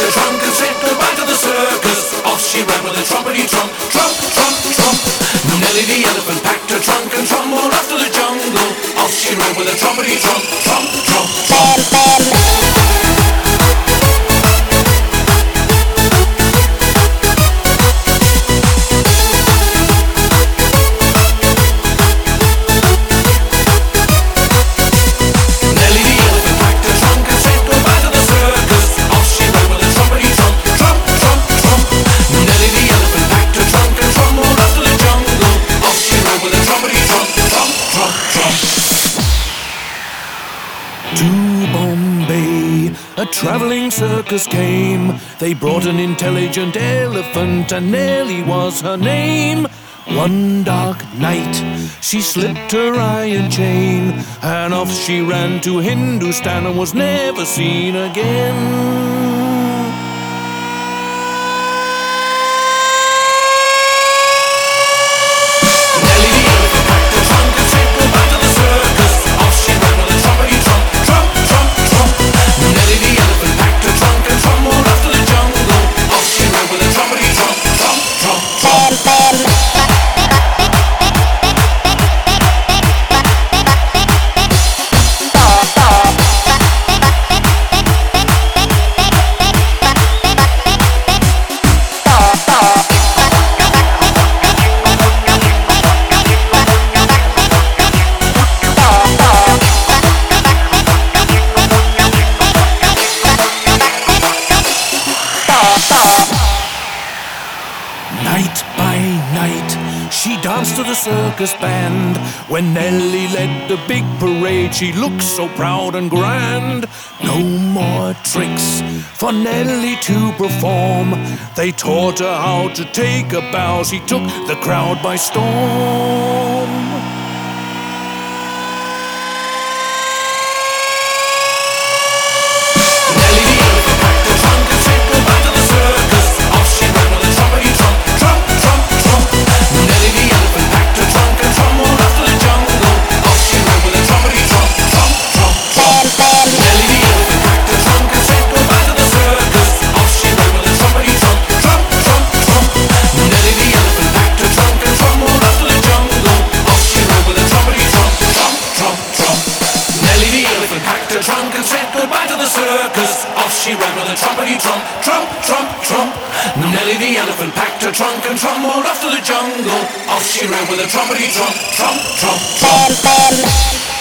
her trunk and said goodbye to the circus. Off she ran with a trumpety trump, trump, trump, trump. Nelly the elephant packed her trunk and trumbled off to the jungle. Off she ran with a trumpety trump, trump, trump, trump. A traveling circus came. They brought an intelligent elephant, and Nelly was her name. One dark night, she slipped her iron chain, and off she ran to Hindustan and was never seen again. Night by night, she danced to the circus band. When Nelly led the big parade, she looked so proud and grand. No more tricks for Nelly to perform. They taught her how to take a bow. She took the crowd by storm. Trunk and said goodbye to the circus. Off she ran with a trumpety trump, trump, trump, trump. Nelly the elephant packed her trunk and trumbled off to the jungle. Off she ran with a trumpety trump, trump, trump, trump.